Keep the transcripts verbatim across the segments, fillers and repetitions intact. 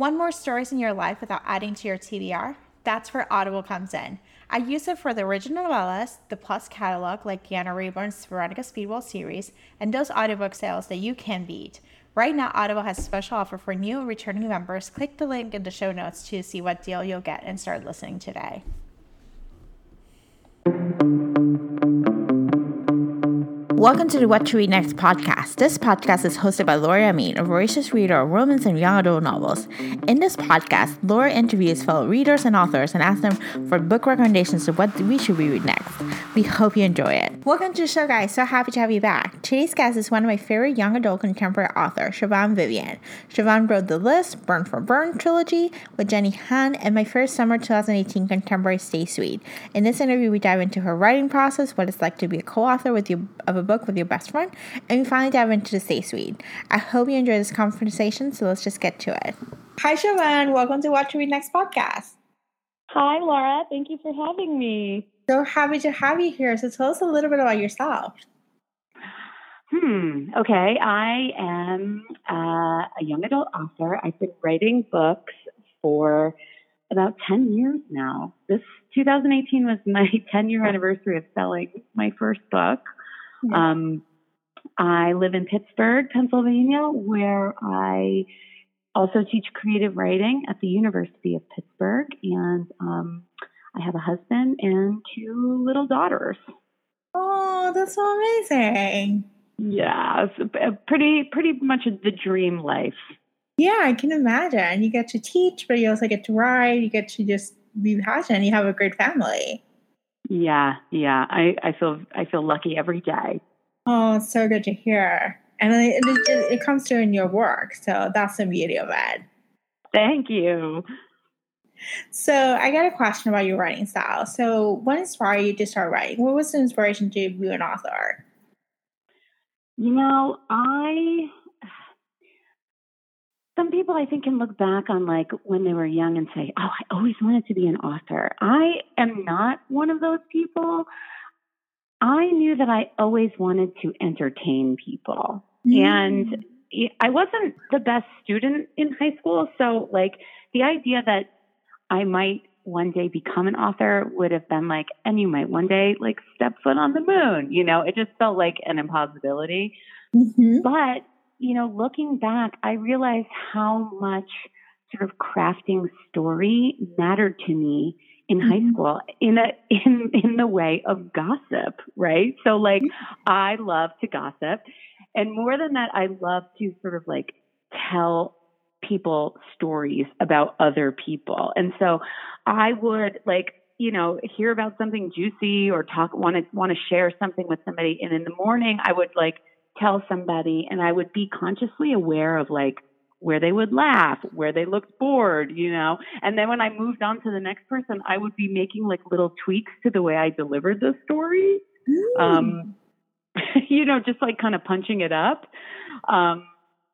Want more stories in your life without adding to your T B R? That's where Audible comes in. I use it for the original novellas, the Plus catalog like Deanna Rayburn's Veronica Speedwell series, and those audiobook sales that you can beat. Right now, Audible has a special offer for new and returning members. Click the link in the show notes to see what deal you'll get and start listening today. Welcome to the What to Read Next podcast. This podcast is hosted by Laura Amin, a voracious reader of romance and young adult novels. In this podcast, Laura interviews fellow readers and authors and asks them for book recommendations of what we should read next. We hope you enjoy it. Welcome to the show, guys. So happy to have you back. Today's guest is one of my favorite young adult contemporary authors, Siobhan Vivian. Siobhan wrote The List, Burn for Burn trilogy with Jenny Han, and my first summer twenty eighteen contemporary Stay Sweet. In this interview, we dive into her writing process, what it's like to be a co-author with you of a book with your best friend, and we finally dive into the Stay Sweet. I hope you enjoy this conversation, so let's just get to it. Hi, Siobhan. Welcome to What to Read Next podcast. Hi, Laura. Thank you for having me. So happy to have you here. So tell us a little bit about yourself. Hmm. Okay. I am uh, a young adult author. I've been writing books for about ten years now. This two thousand eighteen was my ten-year anniversary of selling my first book. Yeah. Um, I live in Pittsburgh, Pennsylvania, where I also teach creative writing at the University of Pittsburgh, and um, I have a husband and two little daughters. Oh, that's so amazing. Yeah, it's a pretty, pretty much the dream life. Yeah, I can imagine. You get to teach, but you also get to write. You get to just be passionate. You have a great family. Yeah, yeah. I, I feel I feel lucky every day. Oh, it's so good to hear. And it, it, it comes through in your work. So that's the beauty of it. Thank you. So I got a question about your writing style. So what inspired you to start writing? What was the inspiration to be an author? You know, I... Some people, I think, can look back on like when they were young and say, oh, I always wanted to be an author. I am not one of those people. I knew that I always wanted to entertain people. Mm. And I wasn't the best student in high school. So like the idea that I might one day become an author would have been like, and you might one day like step foot on the moon. You know, it just felt like an impossibility. Mm-hmm. But you know, looking back, I realized how much sort of crafting story mattered to me in mm-hmm. high school in a in in the way of gossip, right? So like mm-hmm. I love to gossip, and more than that, I love to sort of like tell people stories about other people. And so I would like, you know, hear about something juicy or talk want to want to share something with somebody, and in the morning I would like tell somebody, and I would be consciously aware of like where they would laugh, where they looked bored, you know, and then when I moved on to the next person, I would be making like little tweaks to the way I delivered the story. Mm. Um, you know, just like kind of punching it up. Um,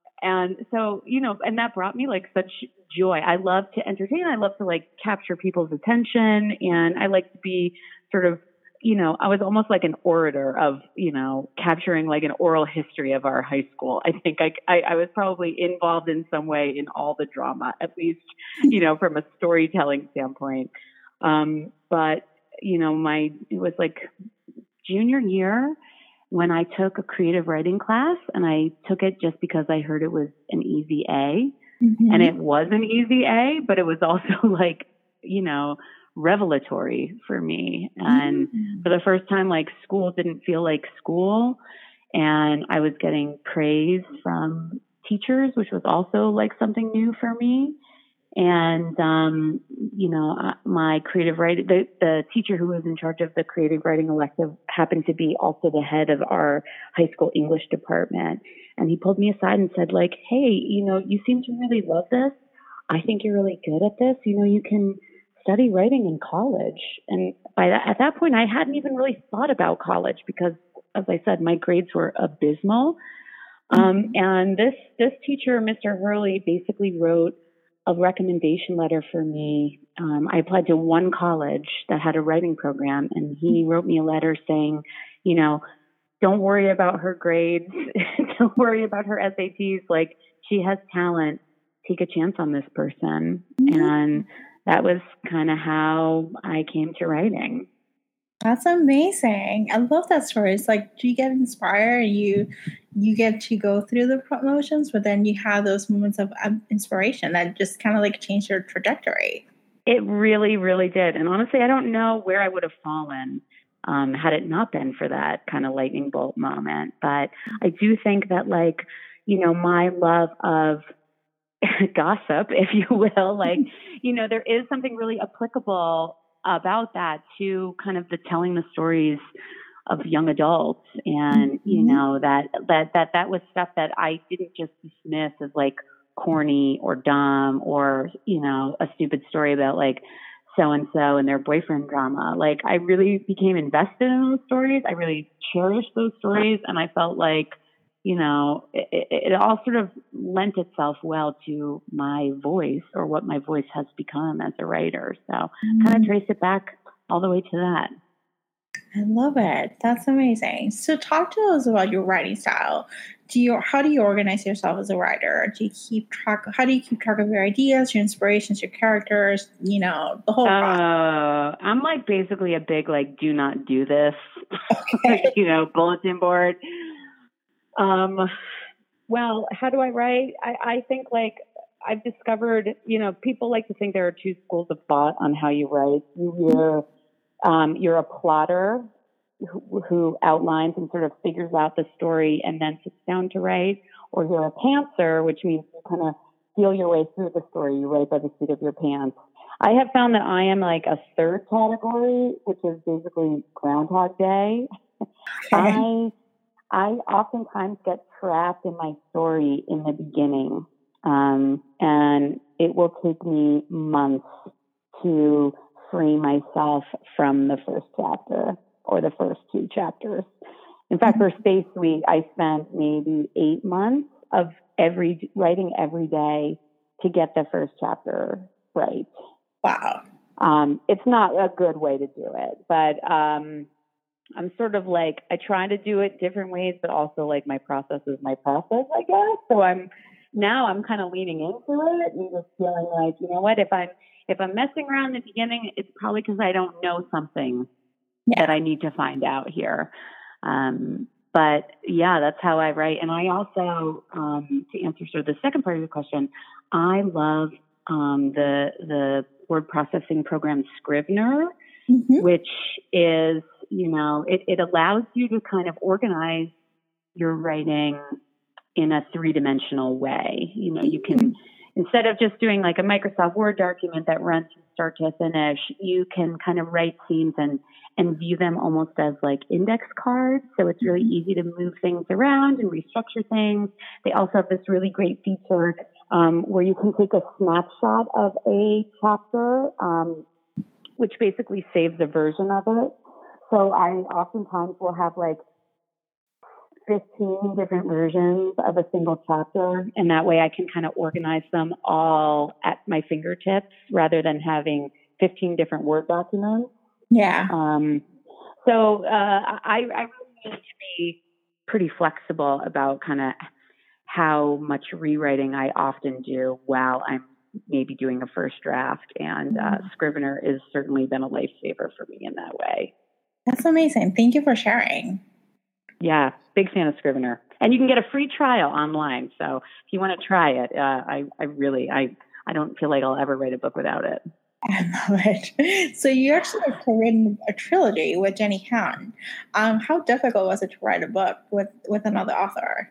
and so, you know, and that brought me like such joy. I love to entertain. I love to like capture people's attention, and I like to be sort of, you know, I was almost like an orator of, you know, capturing like an oral history of our high school. I think I, I, I was probably involved in some way in all the drama, at least, you know, from a storytelling standpoint. Um, but, you know, my, it was like junior year when I took a creative writing class, and I took it just because I heard it was an easy A. Mm-hmm. And it was an easy A, but it was also like, you know, revelatory for me. And mm-hmm. for the first time, like school didn't feel like school. And I was getting praise from teachers, which was also like something new for me. And, um, you know, my creative writing, the, the teacher who was in charge of the creative writing elective happened to be also the head of our high school English department. And he pulled me aside and said like, hey, you know, you seem to really love this. I think you're really good at this. You know, you can study writing in college. And by that, at that point, I hadn't even really thought about college because, as I said, my grades were abysmal. Mm-hmm. Um, and this, this teacher, Mister Hurley, basically wrote a recommendation letter for me. Um, I applied to one college that had a writing program, and he wrote me a letter saying, you know, don't worry about her grades. Don't worry about her S A Ts. Like, she has talent. take a chance on this person. Mm-hmm. And that was kind of how I came to writing. That's amazing. I love that story. It's like, do you get inspired? You you get to go through the promotions, but then you have those moments of um, inspiration that just kind of like change your trajectory. It really, really did. And honestly, I don't know where I would have fallen um, had it not been for that kind of lightning bolt moment. But I do think that, like, you know, my love of gossip, if you will, like, you know, there is something really applicable about that to kind of the telling the stories of young adults. And, mm-hmm. you know, that, that, that, that was stuff that I didn't just dismiss as like corny or dumb or, you know, a stupid story about like so-and-so and their boyfriend drama. Like, I really became invested in those stories. I really cherished those stories. And I felt like, you know, it, it, it all sort of lent itself well to my voice or what my voice has become as a writer. So mm-hmm. kind of trace it back all the way to that. I love it. That's amazing. So talk to us about your writing style. Do you, how do you organize yourself as a writer? Do you keep track, how do you keep track of your ideas, your inspirations, your characters, you know, the whole uh, process? I'm like basically a big, like, do not do this, okay. you know, bulletin board. Um, well, how do I write? I, I think like I've discovered, you know, people like to think there are two schools of thought on how you write. You're, um, you're a plotter who, who outlines and sort of figures out the story and then sits down to write, or you're a pantser, which means you kind of feel your way through the story. You write by the seat of your pants. I have found that I am like a third category, which is basically Groundhog Day. Okay. I I oftentimes get trapped in my story in the beginning, um, and it will take me months to free myself from the first chapter or the first two chapters. In fact, for Space Week, I spent maybe eight months of every writing every day to get the first chapter right. Wow. Um, it's not a good way to do it, but um, I'm sort of like, I try to do it different ways, but also like my process is my process, I guess. So I'm now I'm kind of leaning into it and just feeling like, you know what, if I'm if I'm messing around in the beginning, it's probably because I don't know something yeah. that I need to find out here. Um, but yeah, that's how I write. And I also, um, to answer sort of the second part of your question, I love um, the the word processing program Scrivener, mm-hmm. which is, you know, it, it allows you to kind of organize your writing in a three-dimensional way. You know, you can, instead of just doing like a Microsoft Word document that runs from start to finish, you can kind of write scenes and, and view them almost as like index cards. So it's really easy to move things around and restructure things. They also have this really great feature um, where you can take a snapshot of a chapter, um, which basically saves a version of it. So I oftentimes will have like fifteen different versions of a single chapter, and that way I can kind of organize them all at my fingertips rather than having fifteen different Word documents. Yeah. Um, so uh, I, I really need to be pretty flexible about kind of how much rewriting I often do while I'm maybe doing a first draft, and uh, Scrivener has certainly been a lifesaver for me in that way. That's amazing. Thank you for sharing. Yeah, big fan of Scrivener. And you can get a free trial online. So if you want to try it, uh, I, I really, I, I don't feel like I'll ever write a book without it. I love it. So you actually have written a trilogy with Jenny Han. Um, how difficult was it to write a book with, with another author?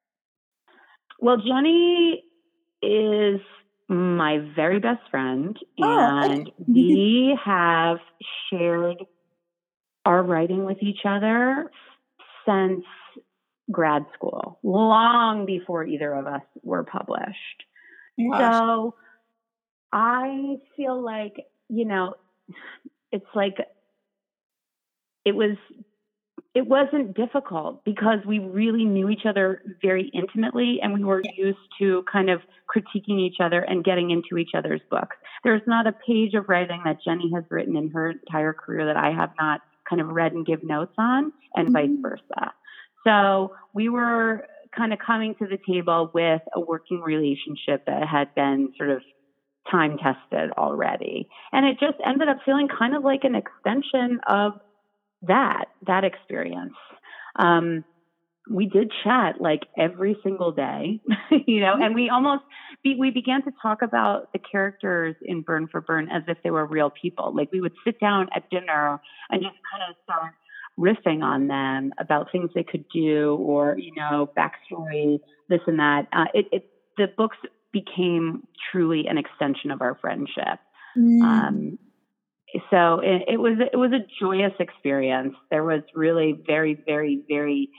Well, Jenny is my very best friend, and oh. we have shared our writing with each other since grad school, long before either of us were published. Gosh. So I feel like, you know, it's like it was, it wasn't difficult because we really knew each other very intimately, and we were used to kind of critiquing each other and getting into each other's books. There's not a page of writing that Jenny has written in her entire career that I have not kind of read and give notes on, and mm-hmm. vice versa. So we were kind of coming to the table with a working relationship that had been sort of time tested already. And it just ended up feeling kind of like an extension of that, that experience. Um, we did chat like every single day, you know, and we almost, be, we began to talk about the characters in Burn for Burn as if they were real people. Like we would sit down at dinner and just kind of start riffing on them about things they could do or, you know, backstory, this and that. Uh, it, it, the books became truly an extension of our friendship. Mm. Um, so it, it was, it was a joyous experience. There was really very, very, very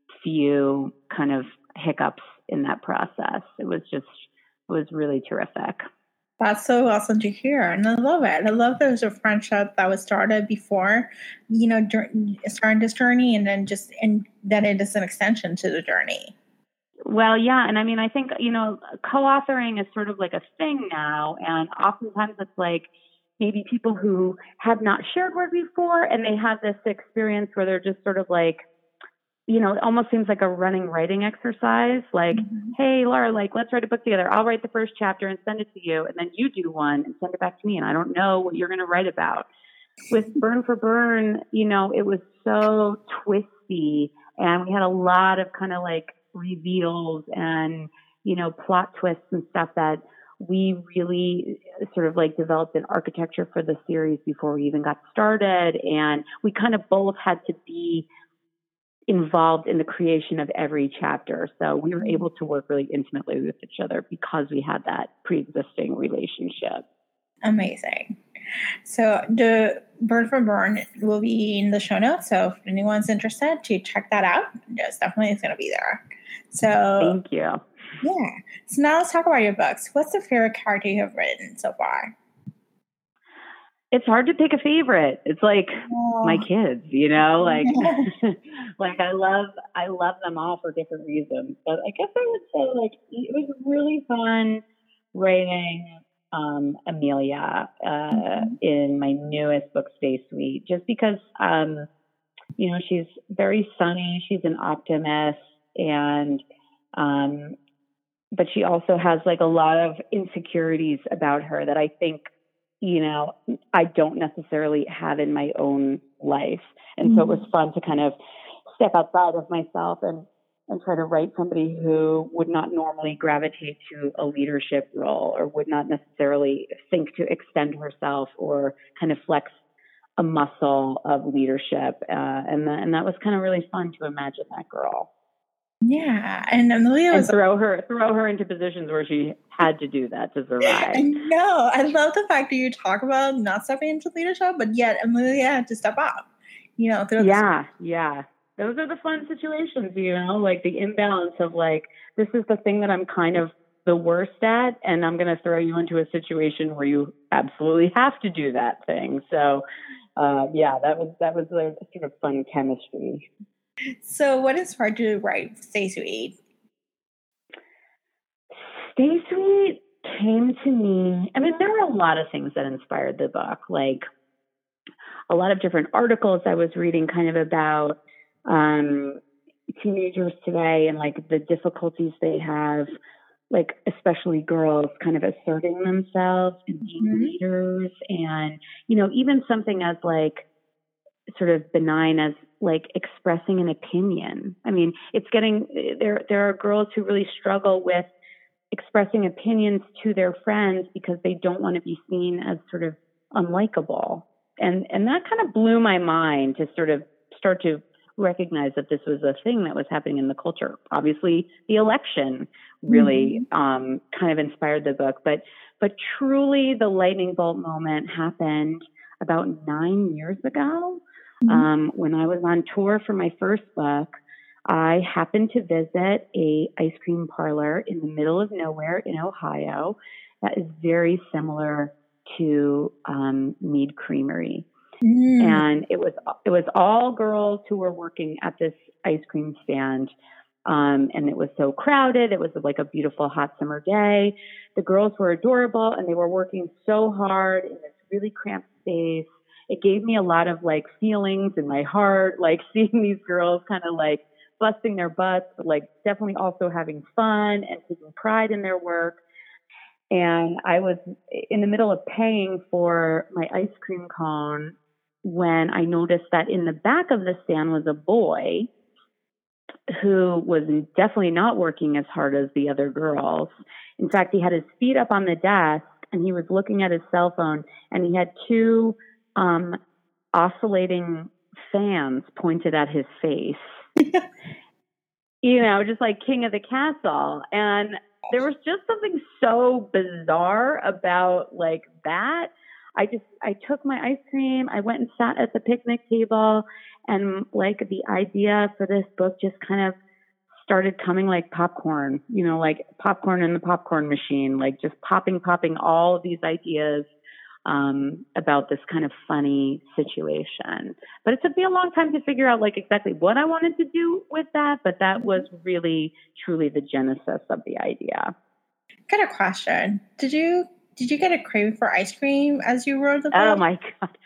few kind of hiccups in that process. It was just, it was really terrific. That's so awesome to hear. And I love it. I love there's a friendship that was started before, you know, dur- starting this journey and then just, and that it is an extension to the journey. Well, yeah. And I mean, I think, you know, co-authoring is sort of like a thing now. And oftentimes it's like maybe people who have not shared work before and they have this experience where they're just sort of like, you know, it almost seems like a running writing exercise. Like, mm-hmm. Hey, Laura, like, let's write a book together. I'll write the first chapter and send it to you. And then you do one and send it back to me. And I don't know what you're going to write about. With Burn for Burn, you know, it was so twisty and we had a lot of kind of like reveals and, you know, plot twists and stuff that we really sort of like developed an architecture for the series before we even got started. And we kind of both had to be involved in the creation of every chapter. So we were able to work really intimately with each other because we had that pre-existing relationship. Amazing. So the Burn for Burn will be in the show notes. So if anyone's interested to check that out, yes, definitely it's going to be there. So thank you. Yeah. So now let's talk about your books. What's the favorite character you have written so far? It's hard to pick a favorite. It's like oh. my kids, you know, like, like I love, I love them all for different reasons. But I guess I would say like, it was really fun writing um, Amelia uh, mm-hmm. in my newest book, Stay Sweet, just because, um, you know, she's very sunny. She's an optimist and, um, but she also has like a lot of insecurities about her that I think, you know, I don't necessarily have in my own life. And mm-hmm. so it was fun to kind of step outside of myself and, and try to write somebody who would not normally gravitate to a leadership role or would not necessarily think to extend herself or kind of flex a muscle of leadership. Uh, and, the, and that was kind of really fun to imagine that girl. Yeah, and Amelia was and throw her throw her into positions where she had to do that to survive. I know. I love the fact that you talk about not stepping into leadership, but yet Amelia had to step up. You know, yeah, this- yeah. Those are the fun situations, you know, like the imbalance of like, this is the thing that I'm kind of the worst at, and I'm going to throw you into a situation where you absolutely have to do that thing. So, uh, yeah, that was that was a sort of fun chemistry. So what inspired you to write Stay Sweet? Stay Sweet came to me. I mean, there were a lot of things that inspired the book, like a lot of different articles I was reading kind of about um, teenagers today and like the difficulties they have, like especially girls kind of asserting themselves and being mm-hmm. leaders. And, you know, even something as like sort of benign as like expressing an opinion. I mean, it's getting, there, there are girls who really struggle with expressing opinions to their friends because they don't want to be seen as sort of unlikable. And, and that kind of blew my mind to sort of start to recognize that this was a thing that was happening in the culture. Obviously the election really, mm-hmm. um, kind of inspired the book, but, but truly the lightning bolt moment happened about nine years ago. Um, when I was on tour for my first book, I happened to visit a ice cream parlor in the middle of nowhere in Ohio that is very similar to um, Mead Creamery. Mm. And it was it was all girls who were working at this ice cream stand. Um, and it was so crowded. It was like a beautiful hot summer day. The girls were adorable and they were working so hard in this really cramped space. It gave me a lot of like feelings in my heart, like seeing these girls kind of like busting their butts, but like definitely also having fun and taking pride in their work. And I was in the middle of paying for my ice cream cone when I noticed that in the back of the stand was a boy who was definitely not working as hard as the other girls. In fact, he had his feet up on the desk and he was looking at his cell phone, and he had two um, oscillating fans pointed at his face. You know, just like king of the castle. And there was just something so bizarre about like that. I just, I took my ice cream, I went and sat at the picnic table, and like the idea for this book just kind of started coming like popcorn, you know, like popcorn in the popcorn machine, like just popping, popping all of these ideas um, about this kind of funny situation. But it took me a long time to figure out like exactly what I wanted to do with that. But that was really, truly the genesis of the idea. Got a question. Did you did you get a craving for ice cream as you wrote the book? Oh my God.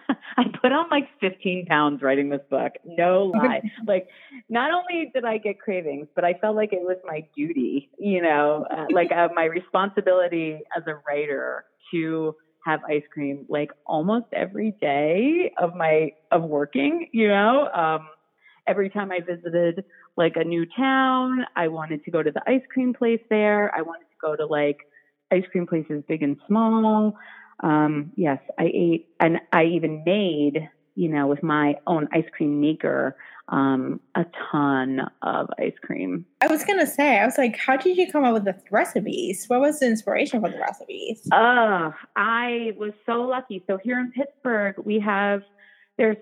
I put on like fifteen pounds writing this book. No lie. Like, not only did I get cravings, but I felt like it was my duty, you know, uh, like uh, my responsibility as a writer to have ice cream like almost every day of my, of working, you know, um, every time I visited like a new town, I wanted to go to the ice cream place there. I wanted to go to like ice cream places big and small. Um, yes, I ate, and I even made, you know, with my own ice cream maker, um, a ton of ice cream. I was going to say, I was like, how did you come up with the recipes? What was the inspiration for the recipes? Uh, I was so lucky. So here in Pittsburgh, we have, there's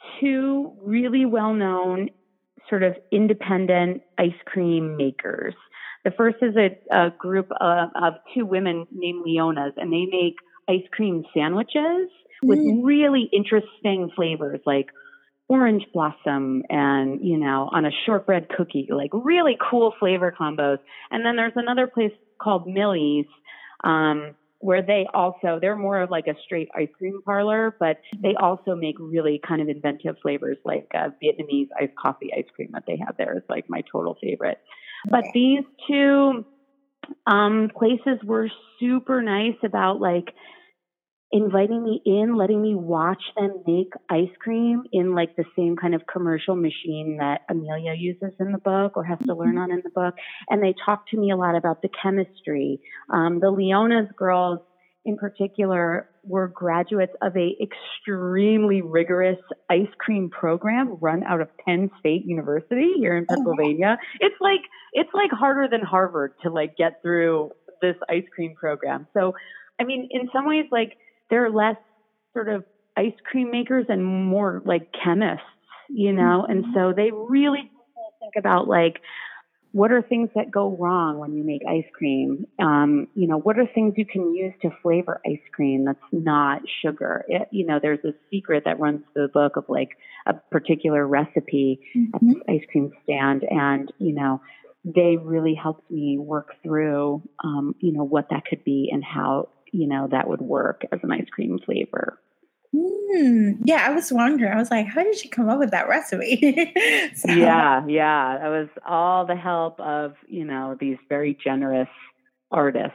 two really well-known sort of independent ice cream makers. The first is a, a group of, of two women named Leonas, and they make ice cream sandwiches with mm. really interesting flavors like orange blossom and, you know, on a shortbread cookie, like really cool flavor combos. And then there's another place called Millie's, um, where they also, they're more of like a straight ice cream parlor, but they also make really kind of inventive flavors like uh, Vietnamese iced coffee ice cream that they have there is like my total favorite. But these two um, places were super nice about like inviting me in, letting me watch them make ice cream in like the same kind of commercial machine that Amelia uses in the book or has to learn on in the book. And they talked to me a lot about the chemistry. Um, the Leonas girls in particular were graduates of a extremely rigorous ice cream program run out of Penn State University here in Pennsylvania. Oh. It's like, it's like harder than Harvard to like get through this ice cream program. So, I mean, in some ways, like, they're less sort of ice cream makers and more like chemists, you know? Mm-hmm. And so they really think about like, what are things that go wrong when you make ice cream? Um, you know, what are things you can use to flavor ice cream that's not sugar? It, you know, there's a secret that runs through the book of like a particular recipe mm-hmm. at this ice cream stand. And, you know, they really helped me work through, um, you know, what that could be and how, you know, that would work as an ice cream flavor. Mm, yeah, I was wondering. I was like, how did you come up with that recipe? so. Yeah, yeah. It was all the help of, you know, these very generous artists.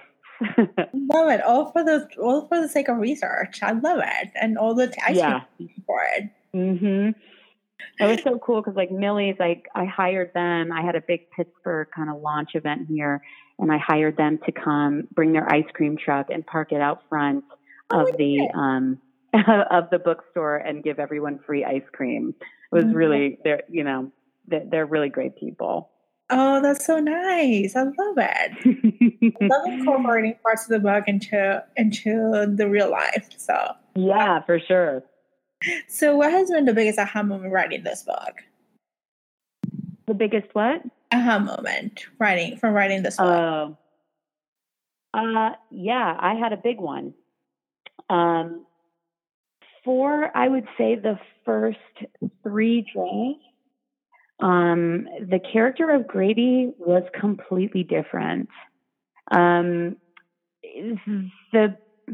Love it. All for the all for the sake of research. I love it. And all the ice yeah. cream for it. Mm-hmm. It was so cool because like Millie's, like I hired them. I had a big Pittsburgh kind of launch event here, and I hired them to come bring their ice cream truck and park it out front oh, of the it. um of the bookstore and give everyone free ice cream. It was mm-hmm. really, they're you know they're, they're really great people. Oh, that's so nice! I love it. I love incorporating parts of the book into into the real life. So yeah, for sure. So what has been the biggest aha moment writing this book? The biggest what? Aha moment writing from writing this book. Uh, uh, yeah, I had a big one. Um, for, I would say the first three drafts, um, the character of Grady was completely different. Um, the,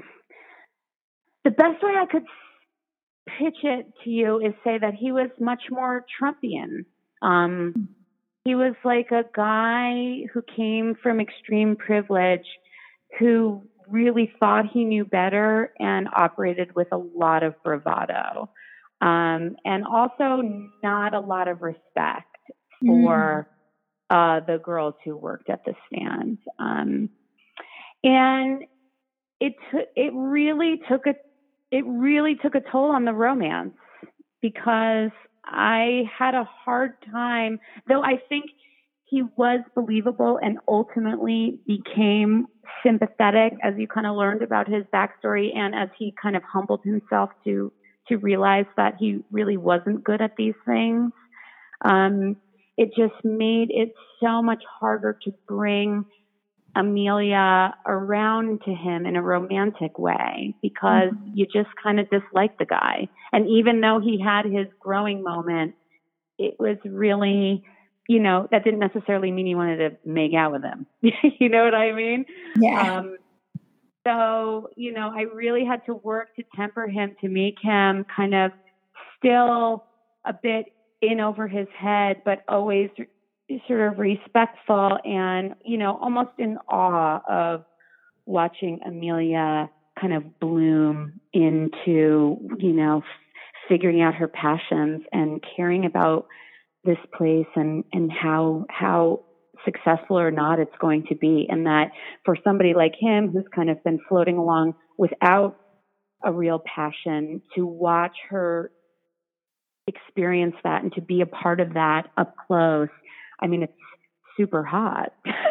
the best way I could pitch it to you is say that he was much more Trumpian. Um, he was like a guy who came from extreme privilege, who really thought he knew better and operated with a lot of bravado. Um, and also not a lot of respect for uh, the girls who worked at the stand. Um, and it t- it really took a it really took a toll on the romance, because I had a hard time, though I think he was believable and ultimately became sympathetic as you kind of learned about his backstory, and as he kind of humbled himself to to realize that he really wasn't good at these things. Um, it just made it so much harder to bring Amelia around to him in a romantic way, because mm-hmm. you just kind of dislike the guy. And even though he had his growing moment, it was really, you know, that didn't necessarily mean you wanted to make out with him. You know what I mean? Yeah. Um, so, you know, I really had to work to temper him, to make him kind of still a bit in over his head, but always sort of respectful and, you know, almost in awe of watching Amelia kind of bloom into, you know, figuring out her passions and caring about this place and, and how, how successful or not it's going to be. And that for somebody like him, who's kind of been floating along without a real passion, to watch her experience that and to be a part of that up close, I mean, it's super hot.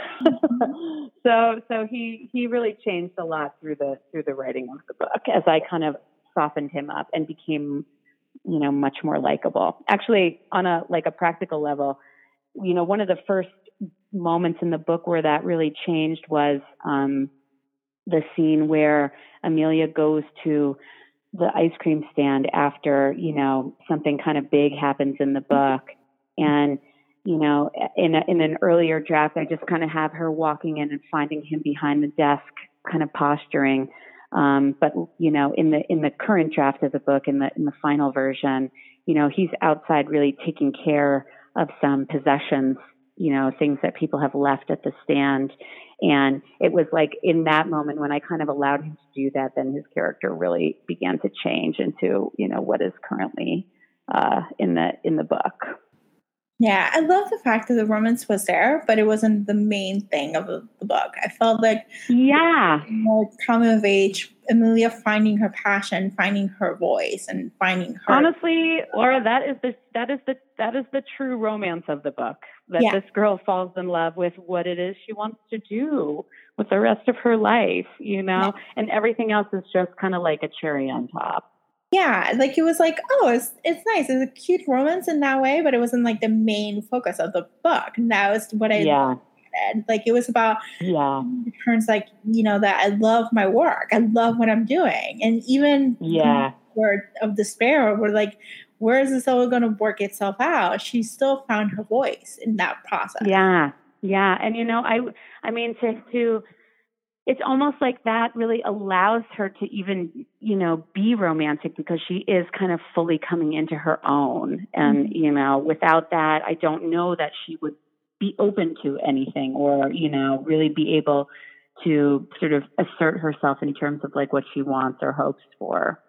so, so he, he really changed a lot through the, through the writing of the book, as I kind of softened him up and became, you know, much more likable. Actually, on a, like a practical level, you know, one of the first moments in the book where that really changed was, um, the scene where Amelia goes to the ice cream stand after, you know, something kind of big happens in the book. And, you know, in a, in an earlier draft, I just kind of have her walking in and finding him behind the desk, kind of posturing. Um, but, you know, in the, in the current draft of the book, in the, in the final version, you know, he's outside really taking care of some possessions, you know, things that people have left at the stand. And it was like in that moment when I kind of allowed him to do that, then his character really began to change into, you know, what is currently uh, in the in the book. Yeah, I love the fact that the romance was there, but it wasn't the main thing of the, the book. I felt like, yeah, more coming of age, Amelia finding her passion, finding her voice, and finding her. Honestly, Laura, that is the that is the that is the true romance of the book. That yeah. this girl falls in love with what it is she wants to do with the rest of her life, you know, yeah. And everything else is just kind of like a cherry on top. Yeah, like it was like, oh, it's it's nice. It's a cute romance in that way, but it wasn't like the main focus of the book. And that was what I yeah. did. Like it was about yeah. It turns like, you know, that I love my work. I love what I'm doing. And even yeah. word of despair, we're like, where is this all going to work itself out? She still found her voice in that process. Yeah. Yeah. And you know, I I mean to to it's almost like that really allows her to even, you know, be romantic, because she is kind of fully coming into her own. And, mm-hmm. you know, without that, I don't know that she would be open to anything, or, you know, really be able to sort of assert herself in terms of like what she wants or hopes for.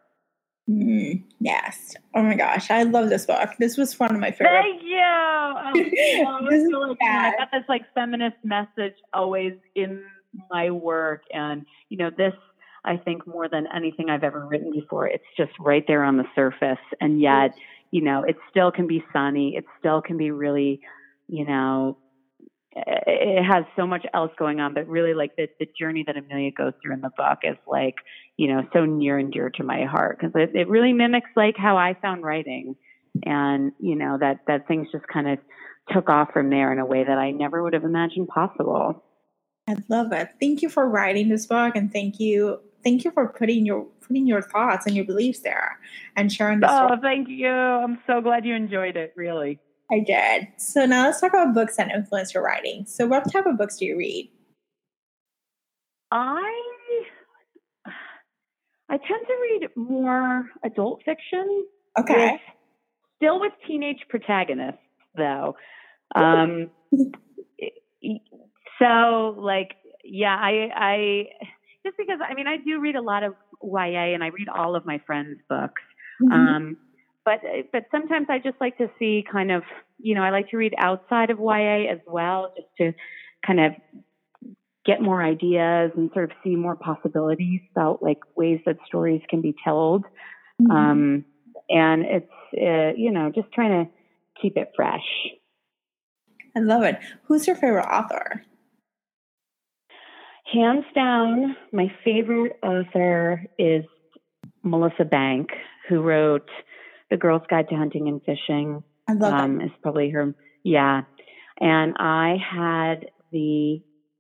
Mm, yes. Oh my gosh. I love this book. This was one of my favorite. Thank you. Oh, well, I feel like, you know, I got this like feminist message always in my work. And, you know, this, I think more than anything I've ever written before, it's just right there on the surface. And yet, you know, it still can be sunny. It still can be really, you know, it has so much else going on, but really like the, the journey that Amelia goes through in the book is like, you know, so near and dear to my heart, because it, it really mimics like how I found writing. And, you know, that, that things just kind of took off from there in a way that I never would have imagined possible. I love it. Thank you for writing this book, and thank you, thank you for putting your putting your thoughts and your beliefs there and sharing this. Oh, story. Thank you. I'm so glad you enjoyed it. Really, I did. So now let's talk about books that influence your writing. So, what type of books do you read? I I tend to read more adult fiction. Okay. With, still with teenage protagonists, though. Um, so like, yeah, I, I, just because, I mean, I do read a lot of Y A and I read all of my friends' books. Mm-hmm. Um, but, but sometimes I just like to see kind of, you know, I like to read outside of Y A as well, just to kind of get more ideas and sort of see more possibilities about like ways that stories can be told. Mm-hmm. Um, and it's, uh, you know, just trying to keep it fresh. I love it. Who's your favorite author? Hands down, my favorite author is Melissa Bank, who wrote The Girl's Guide to Hunting and Fishing. I love um, that. Is probably her, yeah. And I had the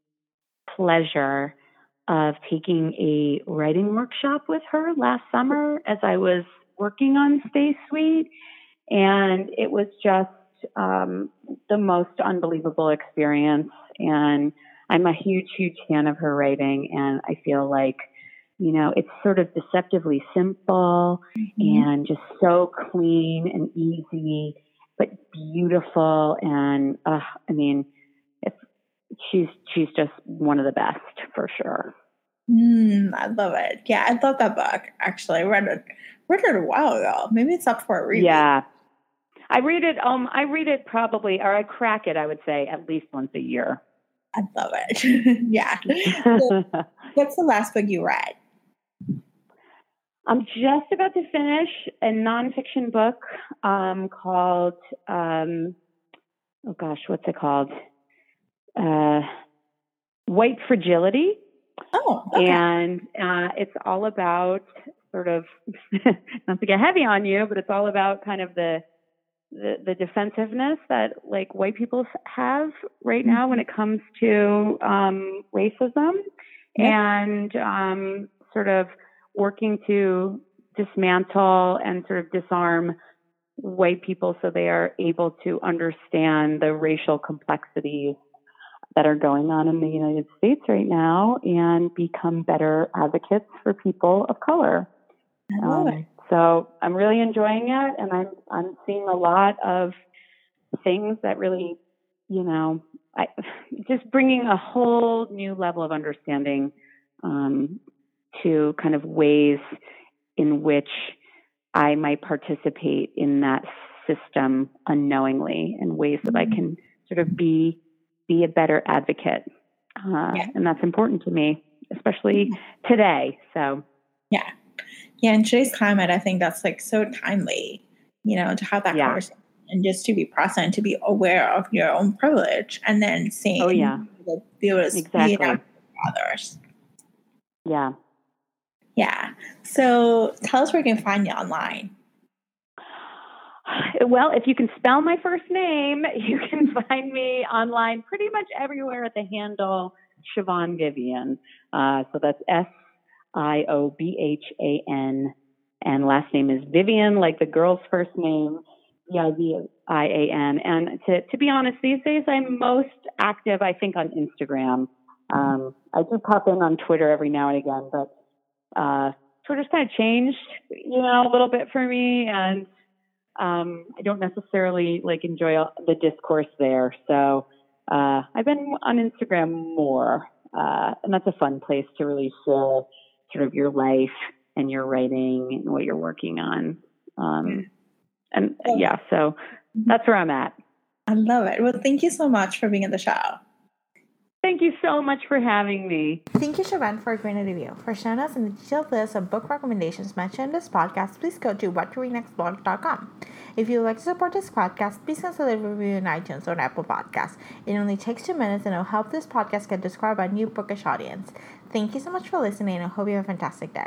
pleasure of taking a writing workshop with her last summer as I was working on Stay Sweet. And it was just um, the most unbelievable experience. And I'm a huge, huge fan of her writing. And I feel like, you know, it's sort of deceptively simple Mm-hmm. and just so clean and easy, but beautiful. And uh, I mean, it's, she's she's just one of the best for sure. Mm, I love it. Yeah, I love that book. Actually, I read it read it a while ago. Maybe it's up for a reread. Yeah, I read it. Um, I read it probably, or I crack it. I would say at least once a year. I love it. Yeah. So, what's the last book you read? I'm just about to finish a nonfiction book um, called, um, oh gosh, what's it called? Uh, White Fragility. Oh, okay. And uh, it's all about sort of, not to get heavy on you, but it's all about kind of the the, the defensiveness that like white people have right now when it comes to um, racism, Yep. and um, sort of working to dismantle and sort of disarm white people so they are able to understand the racial complexities that are going on in the United States right now and become better advocates for people of color. I love Um, it. so I'm really enjoying it, and I'm I'm seeing a lot of things that really, you know, I, just bringing a whole new level of understanding um, to kind of ways in which I might participate in that system unknowingly, and ways that I can sort of be be a better advocate. Uh, Yeah. And that's important to me, especially today. So, Yeah. Yeah. In today's climate, I think that's like so timely, you know, to have that yeah. conversation and just to be present, to be aware of your own privilege, and then seeing, Oh, yeah. be able to speak Exactly. out for others. Yeah. Yeah. So tell us where we can find you online. Well, if you can spell my first name, you can find me online pretty much everywhere at the handle Siobhan Vivian. Uh, so that's S I O B H A N, and last name is Vivian, like the girl's first name, V I V I A N. And to, to be honest, these days I'm most active, I think, on Instagram. Um, I do pop in on Twitter every now and again, but uh, Twitter's kind of changed, you know, a little bit for me, and Um, I don't necessarily like enjoy all the discourse there. So uh, I've been on Instagram more, uh, and that's a fun place to really share sort of your life and your writing and what you're working on. Um, and yeah, so that's where I'm at. I love it. Well, thank you so much for being on the show. Thank you so much for having me. Thank you, Siobhan, for a great interview. For showing us in the detailed list of book recommendations mentioned in this podcast, please go to what to read next blog dot com. If you would like to support this podcast, please consider a review in iTunes or Apple Podcasts. It only takes two minutes and it will help this podcast get discovered by a new bookish audience. Thank you so much for listening, and I hope you have a fantastic day.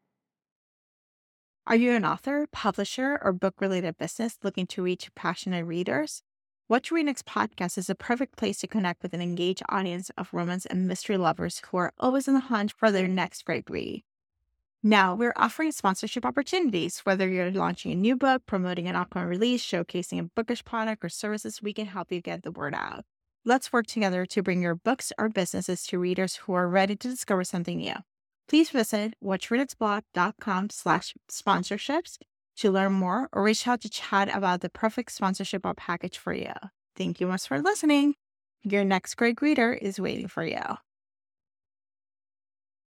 Are you an author, publisher, or book-related business looking to reach passionate readers? What to Read Next podcast is a perfect place to connect with an engaged audience of romance and mystery lovers who are always on the hunt for their next great read. Now, we're offering sponsorship opportunities. Whether you're launching a new book, promoting an upcoming release, showcasing a bookish product or services, we can help you get the word out. Let's work together to bring your books or businesses to readers who are ready to discover something new. Please visit what to read next blog dot com slash sponsorships to learn more, or reach out to chat about the perfect sponsorship or package for you. Thank you much for listening. Your next great reader is waiting for you.